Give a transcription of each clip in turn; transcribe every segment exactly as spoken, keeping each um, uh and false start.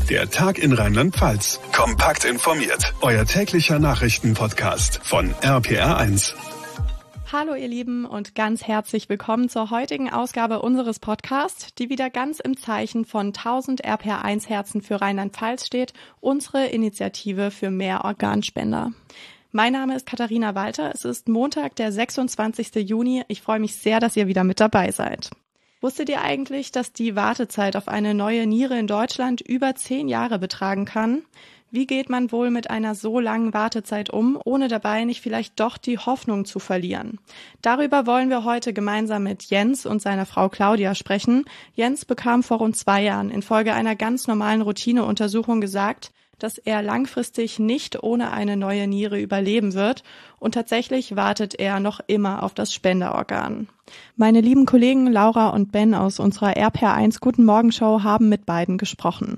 Der Tag in Rheinland-Pfalz. Kompakt informiert. Euer täglicher Nachrichtenpodcast von R P R eins. Hallo ihr Lieben und ganz herzlich willkommen zur heutigen Ausgabe unseres Podcasts, die wieder ganz im Zeichen von tausend R P R eins Herzen für Rheinland-Pfalz steht, unsere Initiative für mehr Organspender. Mein Name ist Katharina Walter, es ist Montag, der sechsundzwanzigsten Juni. Ich freue mich sehr, dass ihr wieder mit dabei seid. Wusstet ihr eigentlich, dass die Wartezeit auf eine neue Niere in Deutschland über zehn Jahre betragen kann? Wie geht man wohl mit einer so langen Wartezeit um, ohne dabei nicht vielleicht doch die Hoffnung zu verlieren? Darüber wollen wir heute gemeinsam mit Jens und seiner Frau Claudia sprechen. Jens bekam vor rund zwei Jahren infolge einer ganz normalen Routineuntersuchung gesagt, dass er langfristig nicht ohne eine neue Niere überleben wird, und tatsächlich wartet er noch immer auf das Spenderorgan. Meine lieben Kollegen Laura und Ben aus unserer R P R eins Guten Morgen Show haben mit beiden gesprochen.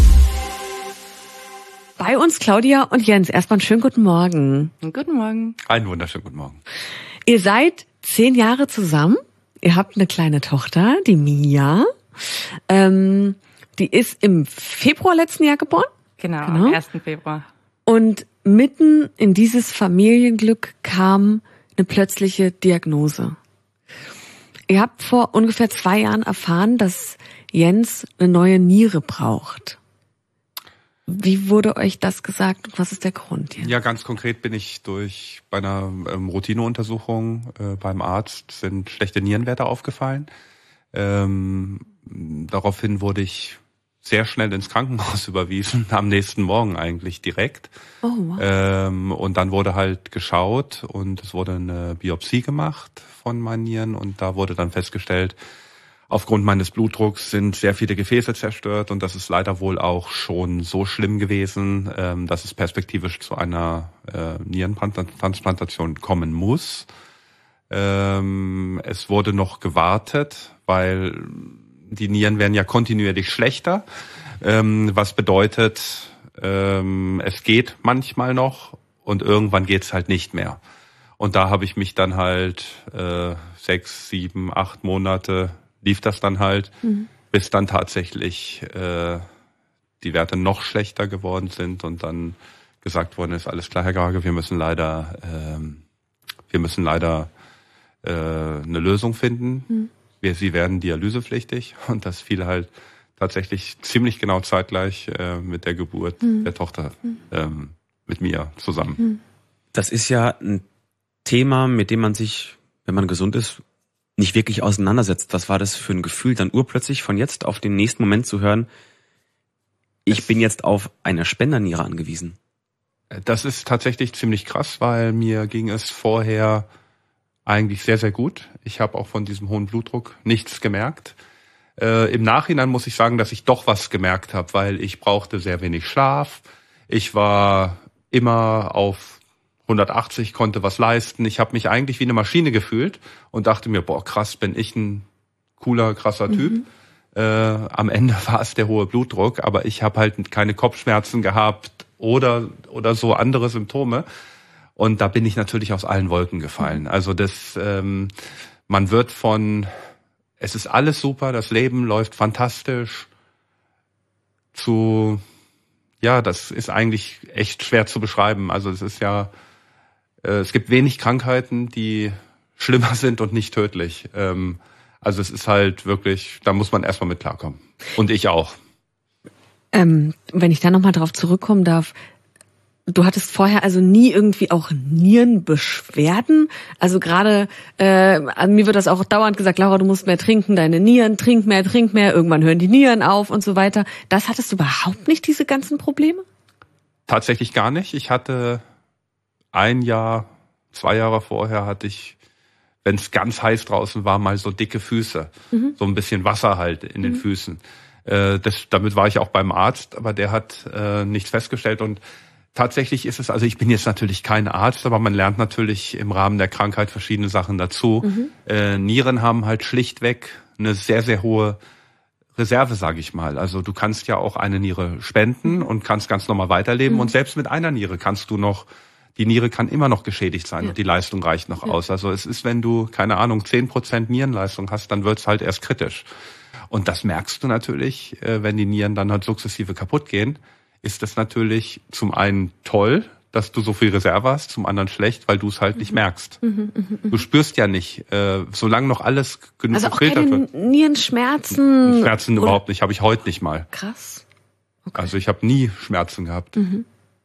Bei uns Claudia und Jens. Erstmal einen schönen guten Morgen. Guten Morgen. Einen wunderschönen guten Morgen. Ihr seid zehn Jahre zusammen. Ihr habt eine kleine Tochter, die Mia. Ähm, die ist im Februar letzten Jahr geboren. Genau, genau, am ersten Februar. Und mitten in dieses Familienglück kam eine plötzliche Diagnose. Ihr habt vor ungefähr zwei Jahren erfahren, dass Jens eine neue Niere braucht. Wie wurde euch das gesagt und was ist der Grund hier? Ja, ganz konkret bin ich durch bei einer ähm, Routineuntersuchung äh, beim Arzt sind schlechte Nierenwerte aufgefallen. Ähm, daraufhin wurde ich sehr schnell ins Krankenhaus überwiesen, am nächsten Morgen eigentlich direkt. Oh, wow. Ähm, und dann wurde halt geschaut und es wurde eine Biopsie gemacht von meinen Nieren und da wurde dann festgestellt, aufgrund meines Blutdrucks sind sehr viele Gefäße zerstört und das ist leider wohl auch schon so schlimm gewesen, ähm, dass es perspektivisch zu einer äh, Nierentransplantation kommen muss. Ähm, es wurde noch gewartet, weil die Nieren werden ja kontinuierlich schlechter, ähm, was bedeutet, ähm, es geht manchmal noch und irgendwann geht's halt nicht mehr. Und da habe ich mich dann halt äh, sechs, sieben, acht Monate lief das dann halt, mhm. bis dann tatsächlich äh, die Werte noch schlechter geworden sind und dann gesagt worden ist, alles klar, Herr Gage, wir müssen leider, ähm, wir müssen leider äh, eine Lösung finden. Mhm. Wir, Sie werden dialysepflichtig und das fiel halt tatsächlich ziemlich genau zeitgleich äh, mit der Geburt mhm. der Tochter mhm. ähm, mit mir zusammen. Mhm. Das ist ja ein Thema, mit dem man sich, wenn man gesund ist, nicht wirklich auseinandersetzt. Was war das für ein Gefühl, dann urplötzlich von jetzt auf den nächsten Moment zu hören, ich es bin jetzt auf eine Spenderniere angewiesen? Das ist tatsächlich ziemlich krass, weil mir ging es vorher eigentlich sehr, sehr gut. Ich habe auch von diesem hohen Blutdruck nichts gemerkt. Äh, im Nachhinein muss ich sagen, dass ich doch was gemerkt habe, weil ich brauchte sehr wenig Schlaf. Ich war immer auf hundertachtzig, konnte was leisten. Ich habe mich eigentlich wie eine Maschine gefühlt und dachte mir, boah, krass, bin ich ein cooler, krasser Typ. Mhm. Äh, am Ende war es der hohe Blutdruck, aber ich habe halt keine Kopfschmerzen gehabt oder oder so andere Symptome. Und da bin ich natürlich aus allen Wolken gefallen. Also das, ähm, man wird von, es ist alles super, das Leben läuft fantastisch, zu, ja, das ist eigentlich echt schwer zu beschreiben. Also es ist ja, äh, es gibt wenig Krankheiten, die schlimmer sind und nicht tödlich. Ähm, also es ist halt wirklich, da muss man erstmal mit klarkommen. Und ich auch. Ähm, wenn ich da nochmal drauf zurückkommen darf, du hattest vorher also nie irgendwie auch Nierenbeschwerden? Also gerade, äh, an mir wird das auch dauernd gesagt, Laura, du musst mehr trinken, deine Nieren, trink mehr, trink mehr, irgendwann hören die Nieren auf und so weiter. Das hattest du überhaupt nicht, diese ganzen Probleme? Tatsächlich gar nicht. Ich hatte ein Jahr, zwei Jahre vorher hatte ich, wenn es ganz heiß draußen war, mal so dicke Füße. Mhm. So ein bisschen Wasser halt in mhm. den Füßen. Äh, das, damit war ich auch beim Arzt, aber der hat äh, nichts festgestellt und tatsächlich ist es, also ich bin jetzt natürlich kein Arzt, aber man lernt natürlich im Rahmen der Krankheit verschiedene Sachen dazu. Mhm. Äh, Nieren haben halt schlichtweg eine sehr, sehr hohe Reserve, sage ich mal. Also du kannst ja auch eine Niere spenden und kannst ganz normal weiterleben. Mhm. Und selbst mit einer Niere kannst du noch, die Niere kann immer noch geschädigt sein ja. und die Leistung reicht noch ja. aus. Also es ist, wenn du, keine Ahnung, zehn Prozent Nierenleistung hast, dann wird's halt erst kritisch. Und das merkst du natürlich, wenn die Nieren dann halt sukzessive kaputt gehen, ist das natürlich zum einen toll, dass du so viel Reserve hast, zum anderen schlecht, weil du es halt nicht merkst. Mhm, mh, mh. Du spürst ja nicht, äh, solange noch alles genug also gefiltert wird. Also Nierenschmerzen? Schmerzen oder? Überhaupt nicht, habe ich heute nicht mal. Krass. Okay. Also ich habe nie Schmerzen gehabt. Mhm.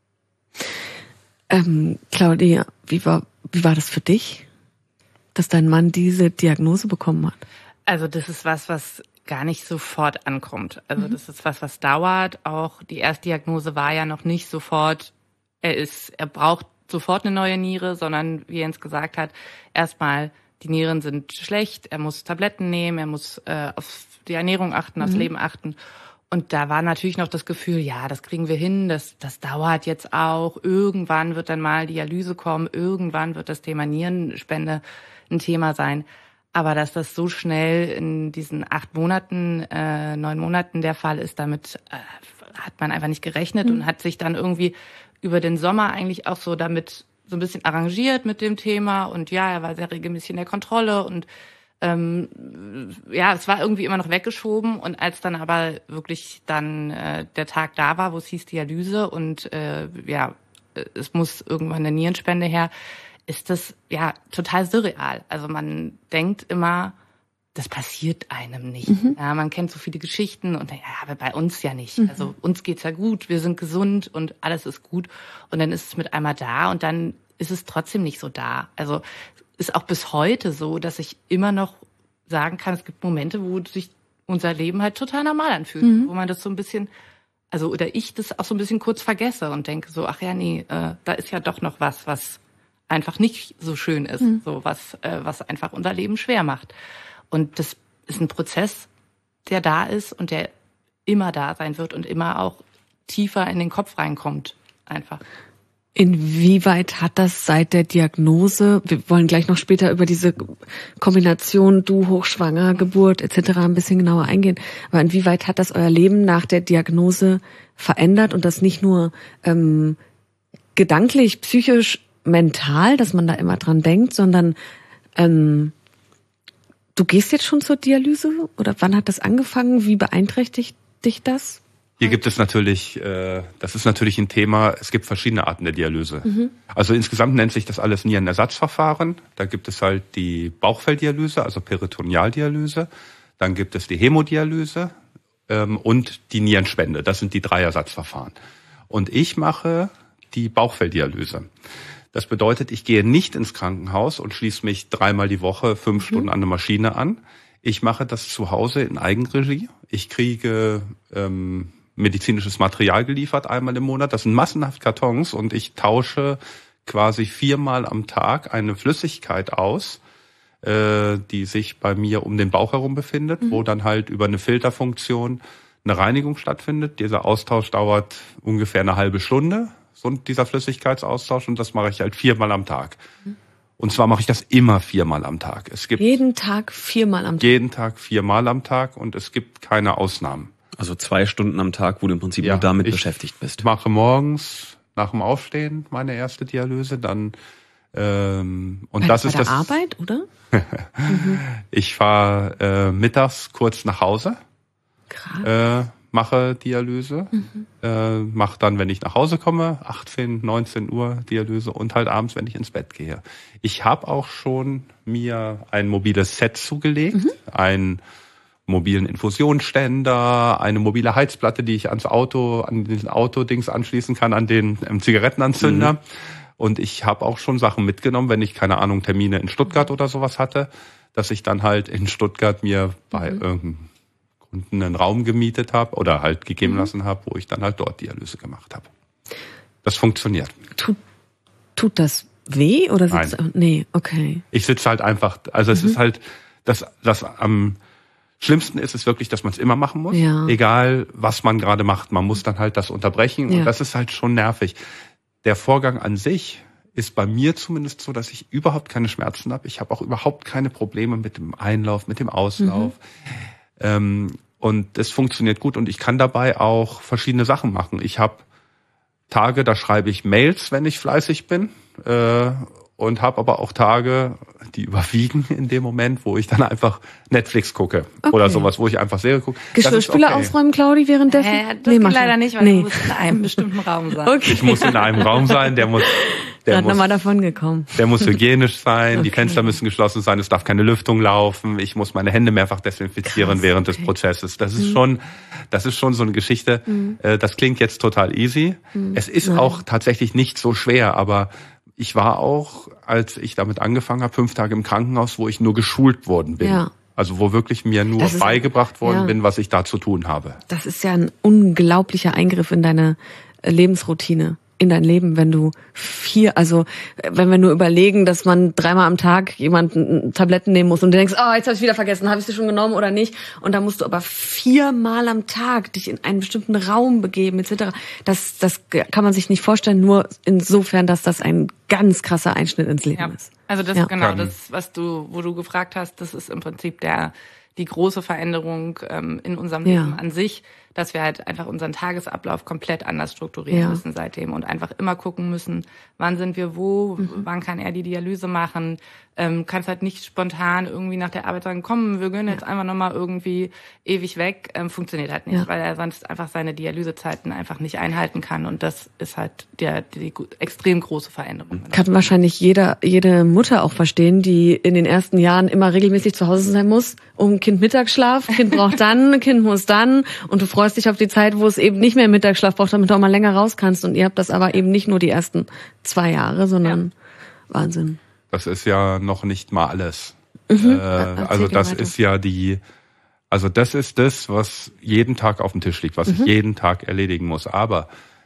Ähm, Claudia, wie war, wie war das für dich, dass dein Mann diese Diagnose bekommen hat? Also das ist was, was gar nicht sofort ankommt. Also das ist was, was dauert. Auch die Erstdiagnose war ja noch nicht sofort, er ist, er braucht sofort eine neue Niere, sondern wie Jens gesagt hat, erstmal die Nieren sind schlecht, er muss Tabletten nehmen, er muss äh, auf die Ernährung achten, mhm. aufs Leben achten. Und da war natürlich noch das Gefühl, ja, das kriegen wir hin, das, das dauert jetzt auch. Irgendwann wird dann mal Dialyse kommen, irgendwann wird das Thema Nierenspende ein Thema sein. Aber dass das so schnell in diesen acht Monaten, äh, neun Monaten der Fall ist, damit äh, hat man einfach nicht gerechnet mhm. und hat sich dann irgendwie über den Sommer eigentlich auch so damit so ein bisschen arrangiert mit dem Thema. Und ja, er war sehr regelmäßig in der Kontrolle und ähm, ja, es war irgendwie immer noch weggeschoben. Und als dann aber wirklich dann äh, der Tag da war, wo es hieß Dialyse und äh, ja, es muss irgendwann eine Nierenspende her, ist das ja total surreal. Also man denkt immer, das passiert einem nicht. Mhm. Ja, man kennt so viele Geschichten und denkt, ja, aber bei uns ja nicht. Mhm. Also uns geht's ja gut, wir sind gesund und alles ist gut. Und dann ist es mit einmal da und dann ist es trotzdem nicht so da. Also ist auch bis heute so, dass ich immer noch sagen kann, es gibt Momente, wo sich unser Leben halt total normal anfühlt, mhm. wo man das so ein bisschen, also oder ich das auch so ein bisschen kurz vergesse und denke so, ach ja, nee, äh, da ist ja doch noch was, was einfach nicht so schön ist, mhm. so was, äh, was einfach unser Leben schwer macht. Und das ist ein Prozess, der da ist und der immer da sein wird und immer auch tiefer in den Kopf reinkommt, einfach. Inwieweit hat das seit der Diagnose, wir wollen gleich noch später über diese Kombination du hochschwanger, Geburt et cetera ein bisschen genauer eingehen, aber inwieweit hat das euer Leben nach der Diagnose verändert und das nicht nur ähm, gedanklich, psychisch, mental, dass man da immer dran denkt, sondern ähm, du gehst jetzt schon zur Dialyse oder wann hat das angefangen? Wie beeinträchtigt dich das? Hier gibt es natürlich, äh, das ist natürlich ein Thema, es gibt verschiedene Arten der Dialyse. Mhm. Also insgesamt nennt sich das alles Nierenersatzverfahren. Da gibt es halt die Bauchfelldialyse, also Peritonealdialyse. Dann gibt es die Hämodialyse ähm, und die Nierenspende. Das sind die drei Ersatzverfahren. Und ich mache die Bauchfelldialyse. Das bedeutet, ich gehe nicht ins Krankenhaus und schließe mich dreimal die Woche fünf Stunden an eine Maschine an. Ich mache das zu Hause in Eigenregie. Ich kriege ähm, medizinisches Material geliefert einmal im Monat. Das sind massenhaft Kartons und ich tausche quasi viermal am Tag eine Flüssigkeit aus, äh, die sich bei mir um den Bauch herum befindet, mhm. wo dann halt über eine Filterfunktion eine Reinigung stattfindet. Dieser Austausch dauert ungefähr eine halbe Stunde. So dieser Flüssigkeitsaustausch und das mache ich halt viermal am Tag. Und zwar mache ich das immer viermal am Tag. Es gibt jeden Tag viermal am Tag? Jeden Tag viermal am Tag und es gibt keine Ausnahmen. Also zwei Stunden am Tag, wo du im Prinzip ja, nur damit beschäftigt bist. Ich mache morgens nach dem Aufstehen meine erste Dialyse, dann ähm, und bei, das bei ist der das. Arbeit, oder? mhm. Ich fahre äh, mittags kurz nach Hause. Krass. Äh, mache Dialyse, mhm. äh, mache dann, wenn ich nach Hause komme, achtzehn, neunzehn Uhr Dialyse und halt abends, wenn ich ins Bett gehe. Ich habe auch schon mir ein mobiles Set zugelegt, mhm. einen mobilen Infusionsständer, eine mobile Heizplatte, die ich ans Auto, an den Autodings anschließen kann, an den ähm, Zigarettenanzünder. Mhm. Und ich habe auch schon Sachen mitgenommen, wenn ich, keine Ahnung, Termine in Stuttgart oder sowas hatte, dass ich dann halt in Stuttgart mir bei mhm. irgendeinem einen Raum gemietet habe oder halt gegeben mhm. lassen habe, wo ich dann halt dort Dialyse gemacht habe. Das funktioniert. Tut, tut das weh oder sitzt Nein. Nee, okay. Ich sitze halt einfach, also mhm. es ist halt, das, das am schlimmsten ist es wirklich, dass man es immer machen muss. Ja. Egal, was man gerade macht. Man muss dann halt das unterbrechen ja. und das ist halt schon nervig. Der Vorgang an sich ist bei mir zumindest so, dass ich überhaupt keine Schmerzen habe. Ich habe auch überhaupt keine Probleme mit dem Einlauf, mit dem Auslauf. Mhm. Ähm, und es funktioniert gut und ich kann dabei auch verschiedene Sachen machen. Ich habe Tage, da schreibe ich Mails, wenn ich fleißig bin. Äh, und habe aber auch Tage, die überwiegen in dem Moment, wo ich dann einfach Netflix gucke okay. oder sowas, wo ich einfach Serie gucke. Geschirrspüler okay. ausräumen, Claudi, währenddessen? Äh, das nee, geht leider nicht, weil nee. du musst in einem bestimmten Raum sein. Okay. Ich muss in einem Raum sein, der muss... Der muss, nochmal davon gekommen. Der muss hygienisch sein, okay. die Fenster müssen geschlossen sein, es darf keine Lüftung laufen, ich muss meine Hände mehrfach desinfizieren Krass, während okay. des Prozesses. Das ist mhm. schon, das ist schon so eine Geschichte, mhm. äh, das klingt jetzt total easy. Mhm. Es ist Nein. auch tatsächlich nicht so schwer, aber ich war auch, als ich damit angefangen habe, fünf Tage im Krankenhaus, wo ich nur geschult worden bin. Ja. Also wo wirklich mir nur ist, beigebracht worden ja. bin, was ich da zu tun habe. Das ist ja ein unglaublicher Eingriff in deine Lebensroutine. In dein Leben, wenn du vier, also wenn wir nur überlegen, dass man dreimal am Tag jemanden Tabletten nehmen muss und du denkst, oh, jetzt habe ich wieder vergessen, habe ich sie schon genommen oder nicht? Und da musst du aber viermal am Tag dich in einen bestimmten Raum begeben et cetera. Das, das kann man sich nicht vorstellen, nur insofern, dass das ein ganz krasser Einschnitt ins Leben ja. ist. Also das ja. genau, das, was du, wo du gefragt hast, das ist im Prinzip der die große Veränderung ähm, in unserem ja. Leben an sich, dass wir halt einfach unseren Tagesablauf komplett anders strukturieren ja. müssen seitdem und einfach immer gucken müssen, wann sind wir wo, mhm. wann kann er die Dialyse machen, ähm, kannst halt nicht spontan irgendwie nach der Arbeit sagen, komm, wir gehen jetzt ja. einfach nochmal irgendwie ewig weg, ähm, funktioniert halt nicht, ja. weil er sonst einfach seine Dialysezeiten einfach nicht einhalten kann und das ist halt der, die, die extrem große Veränderung. Kann wahrscheinlich jeder, jede Mutter auch verstehen, die in den ersten Jahren immer regelmäßig zu Hause sein muss, um Kind Mittagsschlaf, Kind braucht dann, Kind muss dann und du freust dich auf die Zeit, wo es eben nicht mehr Mittagsschlaf braucht, damit du auch mal länger raus kannst und ihr habt das aber eben nicht nur die ersten zwei Jahre, sondern ja. Wahnsinn. Das ist ja noch nicht mal alles. Mhm. Äh, also das ist ja die, also das ist das, was jeden Tag auf dem Tisch liegt, was mhm. ich jeden Tag erledigen muss. Aber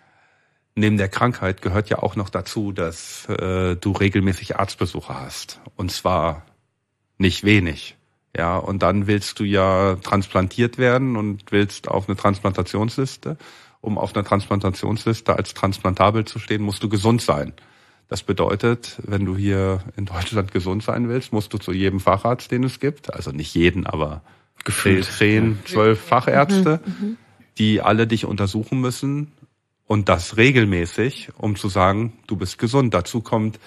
neben der Krankheit gehört ja auch noch dazu, dass äh, du regelmäßig Arztbesuche hast. Und zwar nicht wenig. Ja, und dann willst du ja transplantiert werden und willst auf eine Transplantationsliste. Um auf einer Transplantationsliste als transplantabel zu stehen, musst du gesund sein. Das bedeutet, wenn du hier in Deutschland gesund sein willst, musst du zu jedem Facharzt, den es gibt, also nicht jeden, aber gefühlt zehn, zwölf Fachärzte, mhm, die alle dich untersuchen müssen und das regelmäßig, um zu sagen, du bist gesund. Dazu kommt,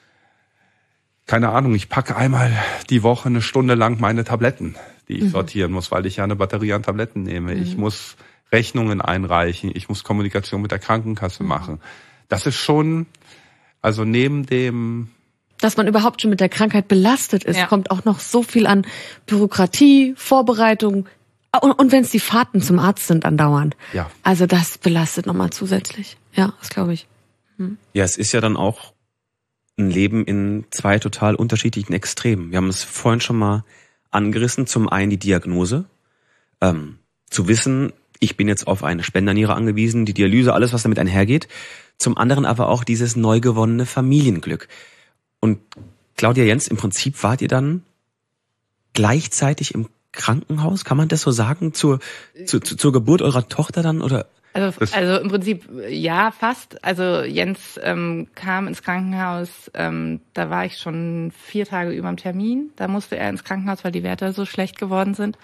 keine Ahnung, ich packe einmal die Woche eine Stunde lang meine Tabletten, die ich mhm. sortieren muss, weil ich ja eine Batterie an Tabletten nehme. Mhm. Ich muss Rechnungen einreichen, ich muss Kommunikation mit der Krankenkasse mhm. machen. Das ist schon, also neben dem... Dass man überhaupt schon mit der Krankheit belastet ist, ja. kommt auch noch so viel an Bürokratie, Vorbereitung und, und wenn es die Fahrten zum Arzt sind andauernd. Ja. Also das belastet nochmal zusätzlich. Ja, das glaube ich. Hm. Ja, es ist ja dann auch ein Leben in zwei total unterschiedlichen Extremen. Wir haben es vorhin schon mal angerissen. Zum einen die Diagnose. Ähm, zu wissen, ich bin jetzt auf eine Spenderniere angewiesen, die Dialyse, alles, was damit einhergeht. Zum anderen aber auch dieses neu gewonnene Familienglück. Und Claudia Jens, im Prinzip wart ihr dann gleichzeitig im Krankenhaus? Kann man das so sagen? Zur, zu, zu, zur Geburt eurer Tochter dann? Oder? Also, also im Prinzip ja, fast. Also Jens ähm, kam ins Krankenhaus, ähm, da war ich schon vier Tage über dem Termin. Da musste er ins Krankenhaus, weil die Werte so schlecht geworden sind.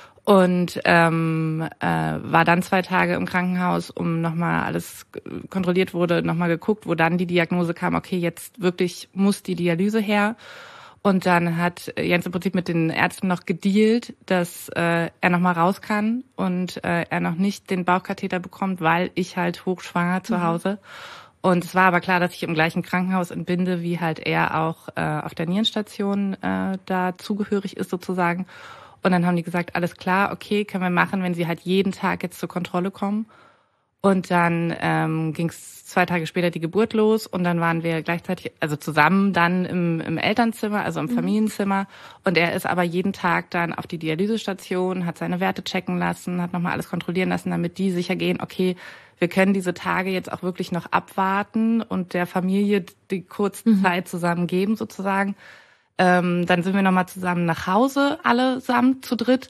Und ähm, äh, war dann zwei Tage im Krankenhaus, um nochmal alles kontrolliert wurde, nochmal geguckt, wo dann die Diagnose kam, okay, jetzt wirklich muss die Dialyse her. Und dann hat Jens im Prinzip mit den Ärzten noch gedealt, dass äh, er nochmal raus kann und äh, er noch nicht den Bauchkatheter bekommt, weil ich halt hochschwanger zu Hause. Mhm. Und es war aber klar, dass ich im gleichen Krankenhaus entbinde, wie halt er auch äh, auf der Nierenstation äh, da zugehörig ist sozusagen. Und dann haben die gesagt, alles klar, okay, können wir machen, wenn sie halt jeden Tag jetzt zur Kontrolle kommen. Und dann ähm, ging es zwei Tage später die Geburt los und dann waren wir gleichzeitig, also zusammen dann im, im Elternzimmer, also im mhm. Familienzimmer. Und er ist aber jeden Tag dann auf die Dialysestation, hat seine Werte checken lassen, hat nochmal alles kontrollieren lassen, damit die sicher gehen, okay, wir können diese Tage jetzt auch wirklich noch abwarten und der Familie die kurze mhm. Zeit zusammen geben sozusagen. Ähm, dann sind wir nochmal zusammen nach Hause, allesamt zu dritt.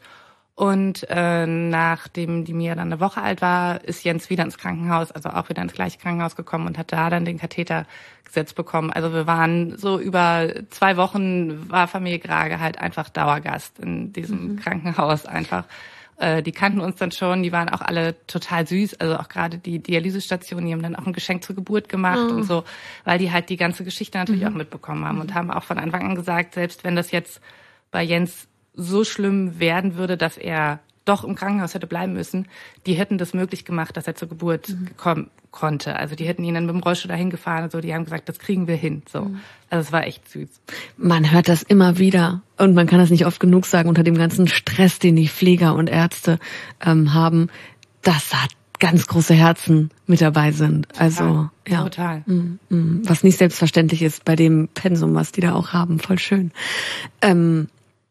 Und äh, nachdem die Mia dann eine Woche alt war, ist Jens wieder ins Krankenhaus, also auch wieder ins gleiche Krankenhaus gekommen und hat da dann den Katheter gesetzt bekommen. Also wir waren so über zwei Wochen, war Familie Grage halt einfach Dauergast in diesem mhm. Krankenhaus einfach. äh, die kannten uns dann schon, die waren auch alle total süß, also auch gerade die Dialysestation, die haben dann auch ein Geschenk zur Geburt gemacht oh. und so, weil die halt die ganze Geschichte natürlich mhm. auch mitbekommen haben und haben auch von Anfang an gesagt, selbst wenn das jetzt bei Jens so schlimm werden würde, dass er doch im Krankenhaus hätte bleiben müssen, die hätten das möglich gemacht, dass er zur Geburt mhm. kommen konnte. Also die hätten ihn dann mit dem Rollstuhl dahin gefahren und so, die haben gesagt, das kriegen wir hin. So. Mhm. Also es war echt süß. Man hört das immer wieder und man kann das nicht oft genug sagen, unter dem ganzen Stress, den die Pfleger und Ärzte ähm, haben, dass da ganz große Herzen mit dabei sind. Also total. ja, total. Mm, mm, was nicht selbstverständlich ist bei dem Pensum, was die da auch haben. Voll schön. Ähm,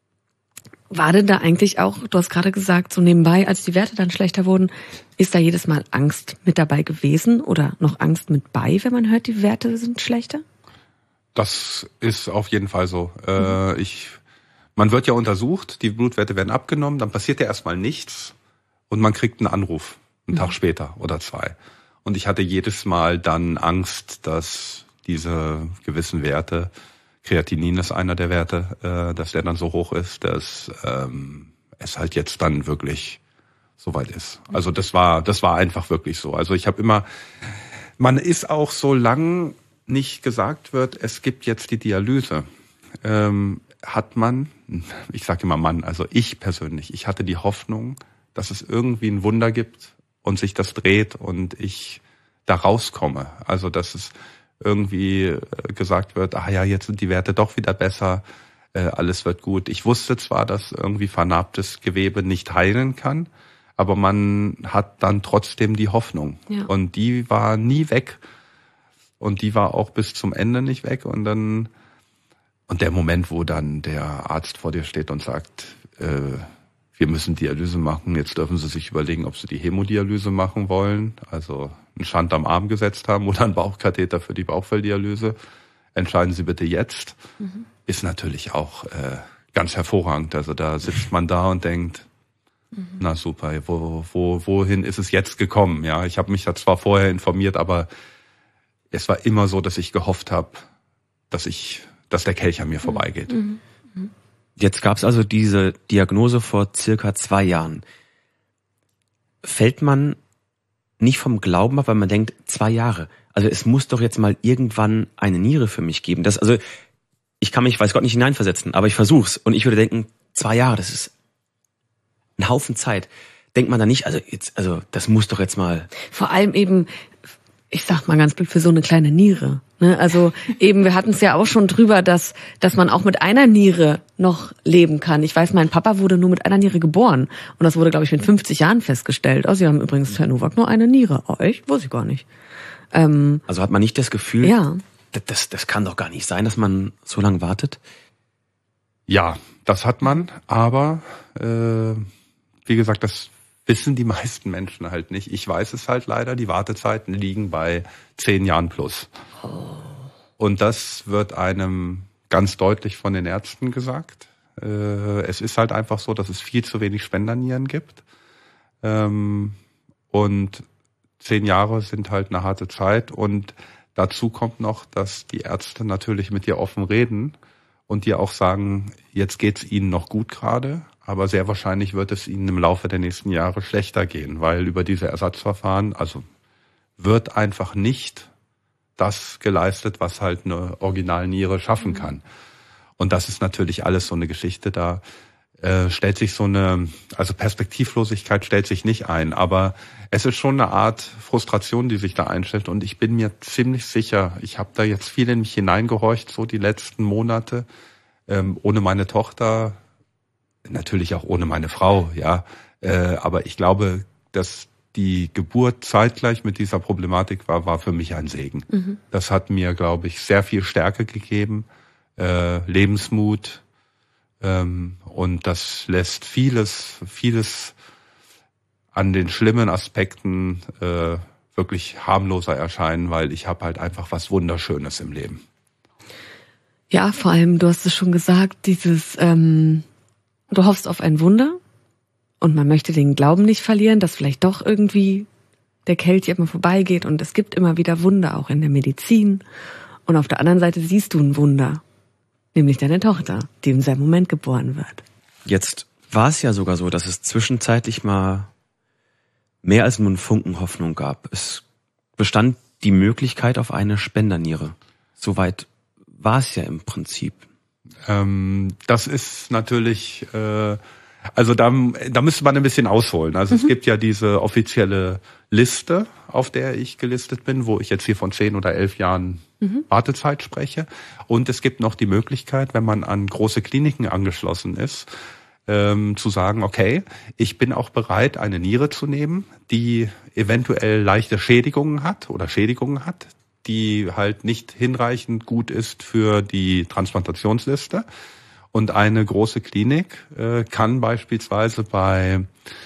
War denn da eigentlich auch, du hast gerade gesagt, so nebenbei, als die Werte dann schlechter wurden, ist da jedes Mal Angst mit dabei gewesen oder noch Angst mit bei, wenn man hört, die Werte sind schlechter? Das ist auf jeden Fall so. Mhm. Äh, ich, man wird ja untersucht, die Blutwerte werden abgenommen, dann passiert ja erstmal nichts und man kriegt einen Anruf, einen mhm. Tag später oder zwei. Und ich hatte jedes Mal dann Angst, dass diese gewissen Werte, Kreatinin ist einer der Werte, äh, dass der dann so hoch ist, dass ähm, es halt jetzt dann wirklich soweit ist. Also das war, das war einfach wirklich so. Also ich habe immer, man ist auch, solange nicht gesagt wird, es gibt jetzt die Dialyse, ähm, hat man, ich sage immer Mann, also ich persönlich, ich hatte die Hoffnung, dass es irgendwie ein Wunder gibt und sich das dreht und ich da rauskomme. Also dass es irgendwie gesagt wird, ah ja, jetzt sind die Werte doch wieder besser, äh, alles wird gut. Ich wusste zwar, dass irgendwie vernarbtes Gewebe nicht heilen kann, aber man hat dann trotzdem die Hoffnung. Ja. Und die war nie weg. Und die war auch bis zum Ende nicht weg. Und dann, und der Moment, wo dann der Arzt vor dir steht und sagt, äh, wir müssen Dialyse machen, jetzt dürfen Sie sich überlegen, ob Sie die Hämodialyse machen wollen, also einen Schand am Arm gesetzt haben oder einen Bauchkatheter für die Bauchfelldialyse. Entscheiden Sie bitte jetzt. Mhm. Ist natürlich auch äh, ganz hervorragend. Also da sitzt man da und denkt, mhm. na super, wo, wo, wohin ist es jetzt gekommen? Ja, ich habe mich da zwar vorher informiert, aber es war immer so, dass ich gehofft habe, dass ich, dass der Kelch an mir mhm. vorbeigeht. Mhm. Mhm. Jetzt gab es also diese Diagnose vor circa zwei Jahren. Fällt man nicht vom Glauben ab, weil man denkt, zwei Jahre. Also es muss doch jetzt mal irgendwann eine Niere für mich geben. Das, also ich kann mich, weiß Gott, nicht hineinversetzen, aber ich versuch's. Und ich würde denken, zwei Jahre, das ist ein Haufen Zeit. Denkt man da nicht, also jetzt, also das muss doch jetzt mal. Vor allem eben, ich sag mal ganz blöd, für so eine kleine Niere. Ne? Also eben, wir hatten es ja auch schon drüber, dass dass man auch mit einer Niere noch leben kann. Ich weiß, mein Papa wurde nur mit einer Niere geboren. Und das wurde, glaube ich, mit fünfzig Jahren festgestellt. Oh, Sie haben übrigens, Herr Nowak, nur eine Niere. Oh, echt? Weiß ich gar nicht. Ähm, also hat man nicht das Gefühl, ja. das, das, das kann doch gar nicht sein, dass man so lange wartet? Ja, das hat man. Aber, äh, wie gesagt, das wissen die meisten Menschen halt nicht. Ich weiß es halt leider, die Wartezeiten liegen bei zehn Jahren plus. Oh. Und das wird einem ganz deutlich von den Ärzten gesagt. Äh, es ist halt einfach so, dass es viel zu wenig Spendernieren gibt. Ähm, und zehn Jahre sind halt eine harte Zeit. Und dazu kommt noch, dass die Ärzte natürlich mit dir offen reden und dir auch sagen, jetzt geht's ihnen noch gut gerade. Aber sehr wahrscheinlich wird es ihnen im Laufe der nächsten Jahre schlechter gehen, weil über diese Ersatzverfahren, also wird einfach nicht das geleistet, was halt eine Originalniere schaffen kann. Und das ist natürlich alles so eine Geschichte, da äh, stellt sich so eine, also Perspektivlosigkeit stellt sich nicht ein, aber es ist schon eine Art Frustration, die sich da einstellt. Und ich bin mir ziemlich sicher, ich habe da jetzt viel in mich hineingehorcht, so die letzten Monate, ähm, ohne meine Tochter, natürlich auch ohne meine Frau, ja. Äh, aber ich glaube, dass die Geburt zeitgleich mit dieser Problematik war, war für mich ein Segen. Mhm. Das hat mir, glaube ich, sehr viel Stärke gegeben, äh, Lebensmut, ähm, und das lässt vieles, vieles an den schlimmen Aspekten äh, wirklich harmloser erscheinen, weil ich habe halt einfach was Wunderschönes im Leben. Ja, vor allem, du hast es schon gesagt, dieses ähm du hoffst auf ein Wunder und man möchte den Glauben nicht verlieren, dass vielleicht doch irgendwie der Kelch immer vorbeigeht und es gibt immer wieder Wunder, auch in der Medizin. Und auf der anderen Seite siehst du ein Wunder, nämlich deine Tochter, die im selben Moment geboren wird. Jetzt war es ja sogar so, dass es zwischenzeitlich mal mehr als nur einen Funken Hoffnung gab. Es bestand die Möglichkeit auf eine Spenderniere. Soweit war es ja im Prinzip. Ähm, das ist natürlich, äh, also da, da müsste man ein bisschen ausholen. Also mhm. es gibt ja diese offizielle Liste, auf der ich gelistet bin, wo ich jetzt hier von zehn oder elf Jahren mhm. Wartezeit spreche. Und es gibt noch die Möglichkeit, wenn man an große Kliniken angeschlossen ist, ähm, zu sagen, okay, ich bin auch bereit, eine Niere zu nehmen, die eventuell leichte Schädigungen hat oder Schädigungen hat, die halt nicht hinreichend gut ist für die Transplantationsliste. Und eine große Klinik äh, kann beispielsweise bei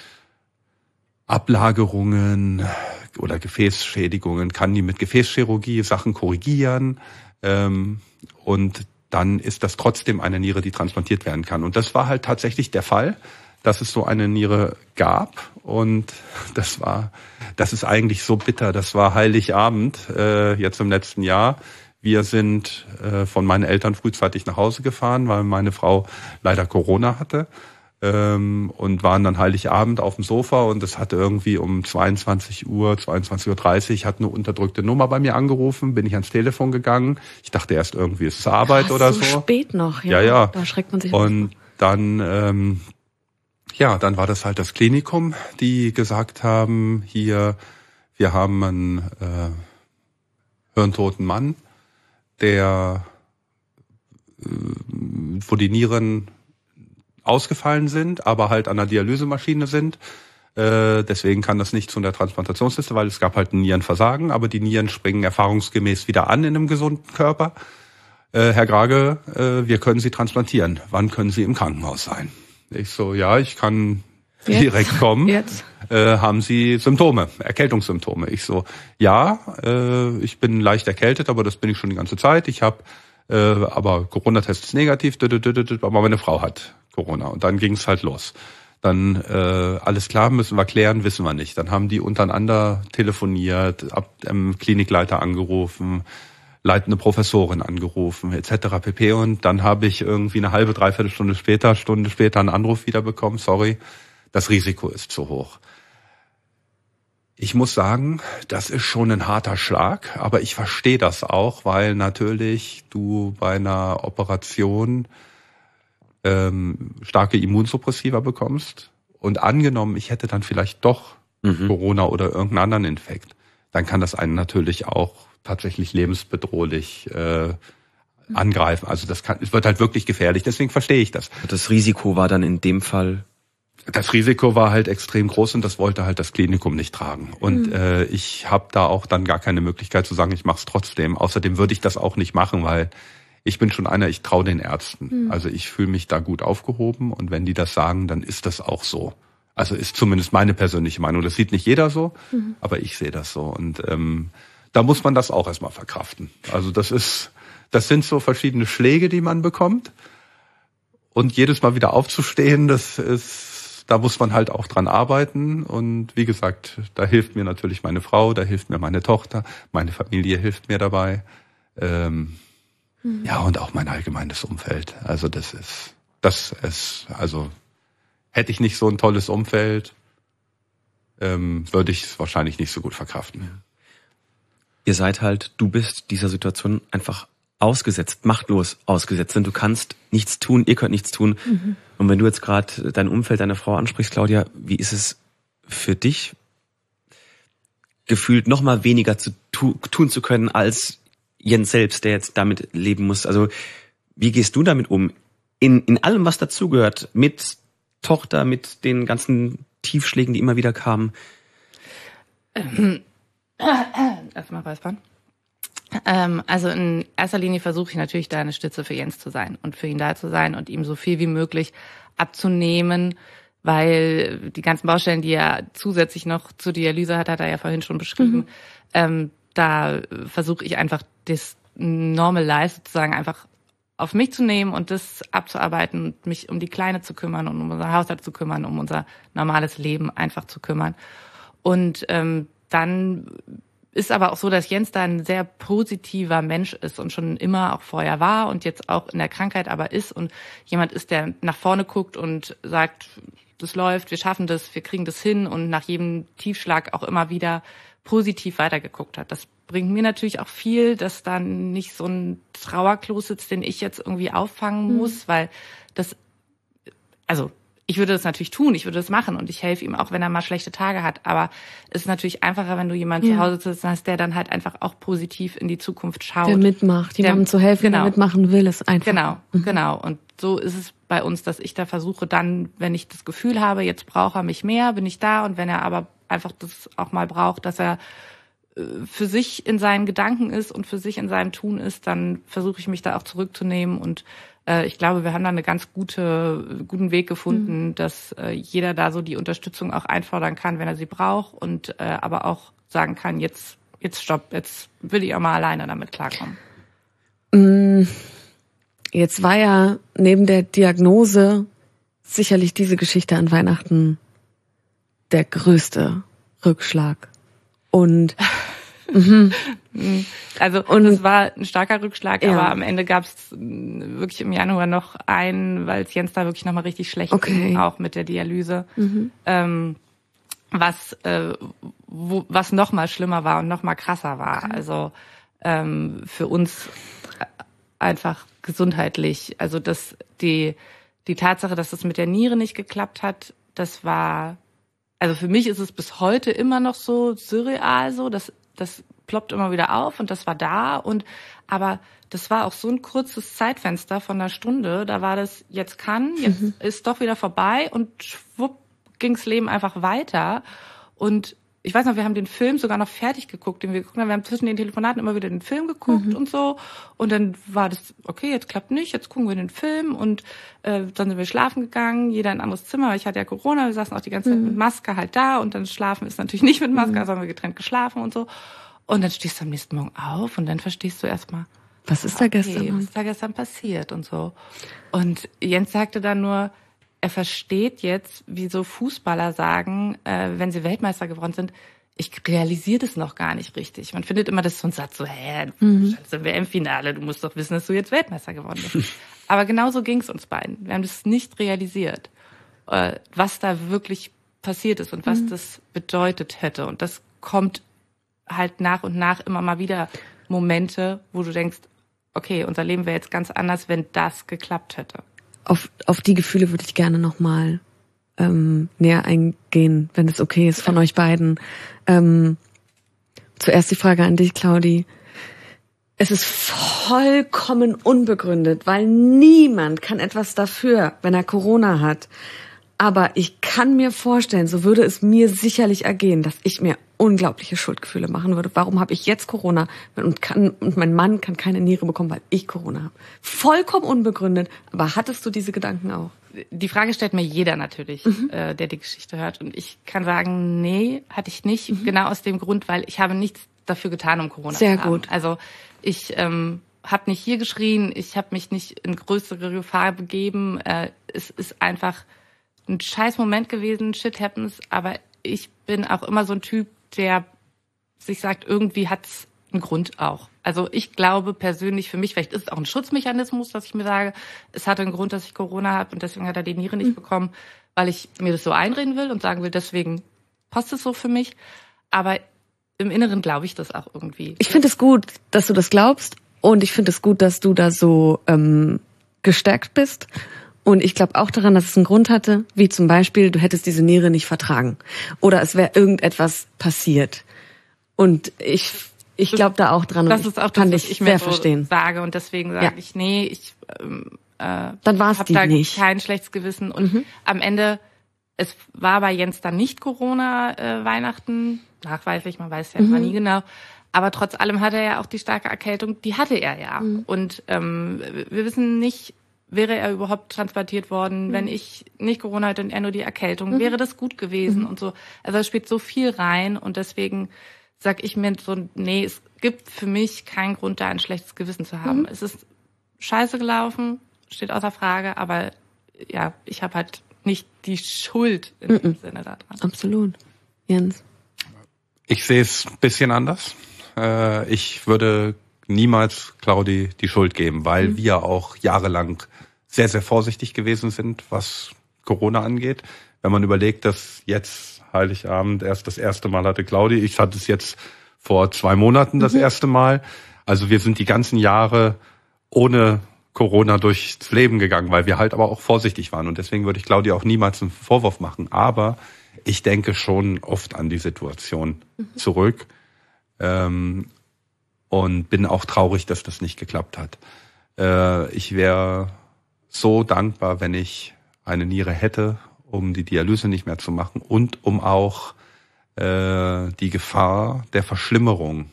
Ablagerungen oder Gefäßschädigungen, kann die mit Gefäßchirurgie Sachen korrigieren ähm, und dann ist das trotzdem eine Niere, die transplantiert werden kann. Und das war halt tatsächlich der Fall, dass es so eine Niere gab und das war, das ist eigentlich so bitter. Das war Heiligabend äh, jetzt im letzten Jahr. Wir sind äh, von meinen Eltern frühzeitig nach Hause gefahren, weil meine Frau leider Corona hatte ähm, und waren dann Heiligabend auf dem Sofa und es hatte irgendwie um zweiundzwanzig Uhr, zweiundzwanzig Uhr dreißig hat eine unterdrückte Nummer bei mir angerufen, bin ich ans Telefon gegangen. Ich dachte erst irgendwie, es ist Arbeit Krass, oder so. so. Spät noch, ja. Ja, ja. Da schreckt man sich. Und dann ähm, Ja, dann war das halt das Klinikum, die gesagt haben, hier, wir haben einen äh, hirntoten Mann, der, äh, wo die Nieren ausgefallen sind, aber halt an der Dialysemaschine sind. Äh, deswegen kann das nicht zu einer Transplantationsliste, weil es gab halt ein Nierenversagen, aber die Nieren springen erfahrungsgemäß wieder an in einem gesunden Körper. Äh, Herr Grage, äh, wir können Sie transplantieren. Wann können Sie im Krankenhaus sein? Ich so, ja, ich kann Jetzt? direkt kommen. Jetzt? Äh, haben Sie Symptome, Erkältungssymptome? Ich so, ja, äh, ich bin leicht erkältet, aber das bin ich schon die ganze Zeit. Ich habe, äh, aber Corona-Test ist negativ, aber meine Frau hat Corona. Und dann ging es halt los. Dann äh, alles klar, müssen wir klären, wissen wir nicht. Dann haben die untereinander telefoniert, ab dem Klinikleiter angerufen, leitende Professorin angerufen, et cetera pp. Und dann habe ich irgendwie eine halbe, dreiviertel Stunde später, Stunde später einen Anruf wieder bekommen, sorry, das Risiko ist zu hoch. Ich muss sagen, das ist schon ein harter Schlag, aber ich verstehe das auch, weil natürlich du bei einer Operation ähm, starke Immunsuppressiva bekommst und angenommen, ich hätte dann vielleicht doch mhm. Corona oder irgendeinen anderen Infekt, dann kann das einen natürlich auch tatsächlich lebensbedrohlich äh, angreifen. Also das kann, es wird halt wirklich gefährlich. Deswegen verstehe ich das. Das Risiko war dann in dem Fall? Das Risiko war halt extrem groß und das wollte halt das Klinikum nicht tragen. Und mhm. äh, ich habe da auch dann gar keine Möglichkeit zu sagen, ich mache es trotzdem. Außerdem würde ich das auch nicht machen, weil ich bin schon einer, ich traue den Ärzten. Mhm. Also ich fühle mich da gut aufgehoben und wenn die das sagen, dann ist das auch so. Also ist zumindest meine persönliche Meinung. Das sieht nicht jeder so, mhm. aber ich sehe das so. Und ähm, da muss man das auch erstmal verkraften. Also das ist, das sind so verschiedene Schläge, die man bekommt. Und jedes Mal wieder aufzustehen, das ist, da muss man halt auch dran arbeiten. Und wie gesagt, da hilft mir natürlich meine Frau, da hilft mir meine Tochter, meine Familie hilft mir dabei. Ähm, mhm. Ja, und auch mein allgemeines Umfeld. Also das ist, das ist, also hätte ich nicht so ein tolles Umfeld, ähm, würde ich es wahrscheinlich nicht so gut verkraften. Ihr seid halt, du bist dieser Situation einfach ausgesetzt, machtlos ausgesetzt. Und du kannst nichts tun, ihr könnt nichts tun. Mhm. Und wenn du jetzt gerade dein Umfeld, deine Frau ansprichst, Claudia, wie ist es für dich, gefühlt noch mal weniger zu tu, tun zu können als Jens selbst, der jetzt damit leben muss? Also wie gehst du damit um? In, in allem, was dazugehört, mit Tochter, mit den ganzen Tiefschlägen, die immer wieder kamen? Ähm. Erstmal räuspern. Ähm, also in erster Linie versuche ich natürlich da eine Stütze für Jens zu sein und für ihn da zu sein und ihm so viel wie möglich abzunehmen, weil die ganzen Baustellen, die er zusätzlich noch zur Dialyse hat, hat er ja vorhin schon beschrieben, mhm. ähm, da versuche ich einfach das Normal Life sozusagen einfach auf mich zu nehmen und das abzuarbeiten und mich um die Kleine zu kümmern und um unser Haushalt zu kümmern, um unser normales Leben einfach zu kümmern. Und ähm, dann ist aber auch so, dass Jens da ein sehr positiver Mensch ist und schon immer auch vorher war und jetzt auch in der Krankheit aber ist und jemand ist, der nach vorne guckt und sagt, das läuft, wir schaffen das, wir kriegen das hin und nach jedem Tiefschlag auch immer wieder positiv weitergeguckt hat. Das bringt mir natürlich auch viel, dass da nicht so ein Trauerkloß sitzt, den ich jetzt irgendwie auffangen muss, mhm. weil das, also ich würde das natürlich tun, ich würde das machen und ich helfe ihm auch, wenn er mal schlechte Tage hat. Aber es ist natürlich einfacher, wenn du jemanden ja. zu Hause sitzen hast, der dann halt einfach auch positiv in die Zukunft schaut. Der mitmacht, jemandem zu helfen, genau. der mitmachen will, ist einfach. Genau, mhm. genau. Und so ist es bei uns, dass ich da versuche dann, wenn ich das Gefühl habe, jetzt braucht er mich mehr, bin ich da. Und wenn er aber einfach das auch mal braucht, dass er für sich in seinen Gedanken ist und für sich in seinem Tun ist, dann versuche ich mich da auch zurückzunehmen und äh, ich glaube, wir haben da eine ganz gute, guten Weg gefunden, mhm. dass äh, jeder da so die Unterstützung auch einfordern kann, wenn er sie braucht und äh, aber auch sagen kann, jetzt, jetzt stopp, jetzt will ich auch mal alleine damit klarkommen. Jetzt war ja neben der Diagnose sicherlich diese Geschichte an Weihnachten der größte Rückschlag. Und mhm. also und es war ein starker Rückschlag, ja. aber am Ende gab es wirklich im Januar noch einen, weil es Jens da wirklich nochmal richtig schlecht okay. ging, auch mit der Dialyse, mhm. ähm, was äh, wo, was nochmal schlimmer war und nochmal krasser war. Okay. Also ähm, für uns einfach gesundheitlich, also dass die die Tatsache, dass es mit der Niere nicht geklappt hat, das war Also für mich ist es bis heute immer noch so surreal, so das das ploppt immer wieder auf und das war da und aber das war auch so ein kurzes Zeitfenster von einer Stunde. Da war das jetzt kann, jetzt mhm. ist doch wieder vorbei und schwupp ging's Leben einfach weiter und ich weiß noch, wir haben den Film sogar noch fertig geguckt, den wir geguckt haben. Wir haben zwischen den Telefonaten immer wieder den Film geguckt mhm. und so. Und dann war das, okay, jetzt klappt nicht, jetzt gucken wir den Film. Und äh, dann sind wir schlafen gegangen, jeder in ein anderes Zimmer. Weil ich hatte ja Corona, wir saßen auch die ganze Zeit mhm. mit Maske halt da. Und dann schlafen ist natürlich nicht mit Maske, mhm. also haben wir getrennt geschlafen und so. Und dann stehst du am nächsten Morgen auf und dann verstehst du erstmal, was ist da okay, gestern? Was ist da gestern passiert und so. Und Jens sagte dann nur, er versteht jetzt, wie so Fußballer sagen, äh, wenn sie Weltmeister geworden sind, ich realisiere das noch gar nicht richtig. Man findet immer das so ein Satz so, hä, du mhm. bist im W M-Finale, du musst doch wissen, dass du jetzt Weltmeister geworden bist. Aber genauso ging es uns beiden. Wir haben das nicht realisiert, äh, was da wirklich passiert ist und was mhm. das bedeutet hätte. Und das kommt halt nach und nach immer mal wieder Momente, wo du denkst, okay, unser Leben wäre jetzt ganz anders, wenn das geklappt hätte. Auf, auf die Gefühle würde ich gerne nochmal ähm, näher eingehen, wenn es okay ist von euch beiden. Ähm, zuerst die Frage an dich, Claudi. Es ist vollkommen unbegründet, weil niemand kann etwas dafür, wenn er Corona hat. Aber ich kann mir vorstellen, so würde es mir sicherlich ergehen, dass ich mir unglaubliche Schuldgefühle machen würde. Warum habe ich jetzt Corona und kann und mein Mann kann keine Niere bekommen, weil ich Corona habe? Vollkommen unbegründet. Aber hattest du diese Gedanken auch? Die Frage stellt mir jeder natürlich, mhm. äh, der die Geschichte hört. Und ich kann sagen, nee, hatte ich nicht. Mhm. Genau aus dem Grund, weil ich habe nichts dafür getan, um Corona Sehr zu haben. gut. Also ich ähm, habe nicht hier geschrien, ich habe mich nicht in größere Gefahr begeben. Äh, es ist einfach ein scheiß Moment gewesen, shit happens. Aber ich bin auch immer so ein Typ, der sich sagt, irgendwie hat's einen Grund auch. Also ich glaube persönlich für mich, vielleicht ist es auch ein Schutzmechanismus, dass ich mir sage, es hatte einen Grund, dass ich Corona habe und deswegen hat er die Niere nicht mhm. bekommen, weil ich mir das so einreden will und sagen will, deswegen passt es so für mich. Aber im Inneren glaube ich das auch irgendwie. Ich finde es gut, dass du das glaubst und ich finde es gut, dass du da so ähm, gestärkt bist. Und ich glaube auch daran, dass es einen Grund hatte, wie zum Beispiel, du hättest diese Niere nicht vertragen. Oder es wäre irgendetwas passiert. Und ich ich glaube da auch dran. Das ist auch kann das, ich ich sehr mir so verstehen. Sage. Und deswegen sage ja. ich, nee, ich ähm, äh, dann war es die da nicht. Kein schlechtes Gewissen. Und mhm. am Ende, es war bei Jens dann nicht Corona äh, Weihnachten, nachweislich, man weiß ja mhm. immer nie genau. Aber trotz allem hatte er ja auch die starke Erkältung, die hatte er ja. Mhm. Und ähm, wir wissen nicht, wäre er überhaupt transplantiert worden, mhm. wenn ich nicht Corona hätte und er nur die Erkältung, mhm. wäre das gut gewesen mhm. und so. Also es spielt so viel rein und deswegen sag ich mir so, nee, es gibt für mich keinen Grund, da ein schlechtes Gewissen zu haben. Mhm. Es ist scheiße gelaufen, steht außer Frage, aber ja, ich habe halt nicht die Schuld in mhm. dem Sinne daran. Absolut. Jens? Ich sehe es ein bisschen anders. Äh, ich würde niemals Claudi die Schuld geben, weil mhm. wir auch jahrelang sehr, sehr vorsichtig gewesen sind, was Corona angeht. Wenn man überlegt, dass jetzt Heiligabend erst das erste Mal hatte Claudi, ich hatte es jetzt vor zwei Monaten das mhm. erste Mal. Also wir sind die ganzen Jahre ohne Corona durchs Leben gegangen, weil wir halt aber auch vorsichtig waren. Und deswegen würde ich Claudi auch niemals einen Vorwurf machen. Aber ich denke schon oft an die Situation mhm. zurück ähm, und bin auch traurig, dass das nicht geklappt hat. Äh, ich wäre so dankbar, wenn ich eine Niere hätte, um die Dialyse nicht mehr zu machen und um auch äh, die Gefahr der Verschlimmerung